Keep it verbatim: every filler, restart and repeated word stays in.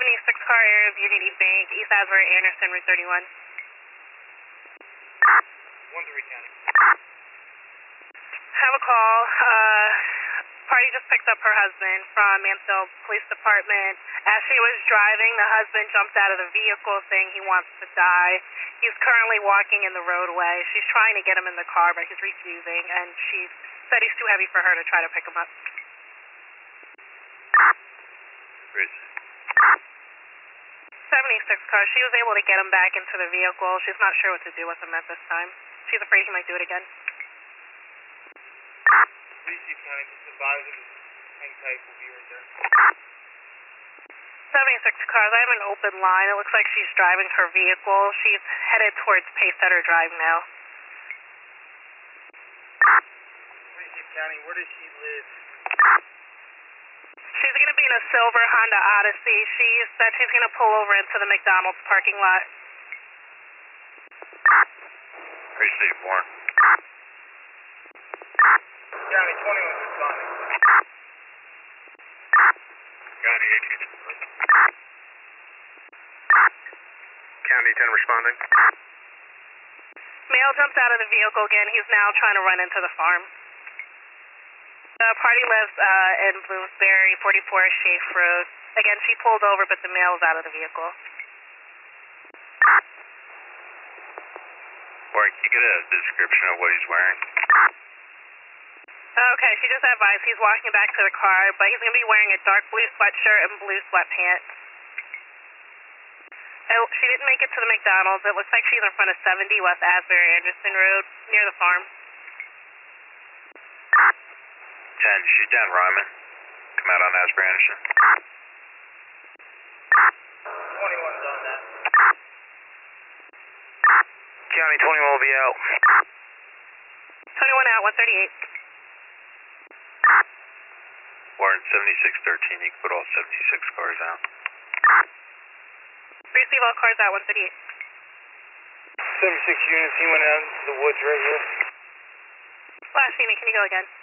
seventy-six car, area of Unity Bank, East Asbury, Anderson, Route thirty-one. one three County. Have a call. Uh, party just picked up her husband from Mansfield Police Department. As she was driving, the husband jumped out of the vehicle saying he wants to die. He's currently walking in the roadway. She's trying to get him in the car, but he's refusing, and she said he's too heavy for her to try to pick him up. Where is it? seventy-six car. She was able to get him back into the vehicle. She's not sure what to do with him at this time. She's afraid he might do it again. Please keep County, just advise him. Hang tight, we'll be right there. seventy-six cars. I have an open line. It looks like she's driving her vehicle. She's headed towards Pacesetter Drive now. Please keep County, where does she live? She's going to be in a silver Honda Odyssey. She said she's going to pull over into the McDonald's parking lot. Where is it, Warren? County twenty-one responding. County eighteen. County ten responding. Male jumped out of the vehicle again. He's now trying to run into the farm. The party lives uh, in Bloomsbury, forty-four Schaeff Road. Again, she pulled over, but the male was out of the vehicle. Warren, can you get a description of what he's wearing? Okay, she just advised he's walking back to the car, but he's going to be wearing a dark blue sweatshirt and blue sweatpants. Oh, she didn't make it to the McDonald's. It looks like she's in front of seventy West Asbury Anderson Road, near the farm. ten, she's down Ryman. Come out on Asbury Anderson. twenty-one's on that. County twenty-one will be out. twenty-one out, one thirty-eight. Warren, seventy-six thirteen, you can put all seventy-six cars out. Receive all cars out, one thirty-eight. seventy-six units, he went out into the woods right here. Last unit, can you go again?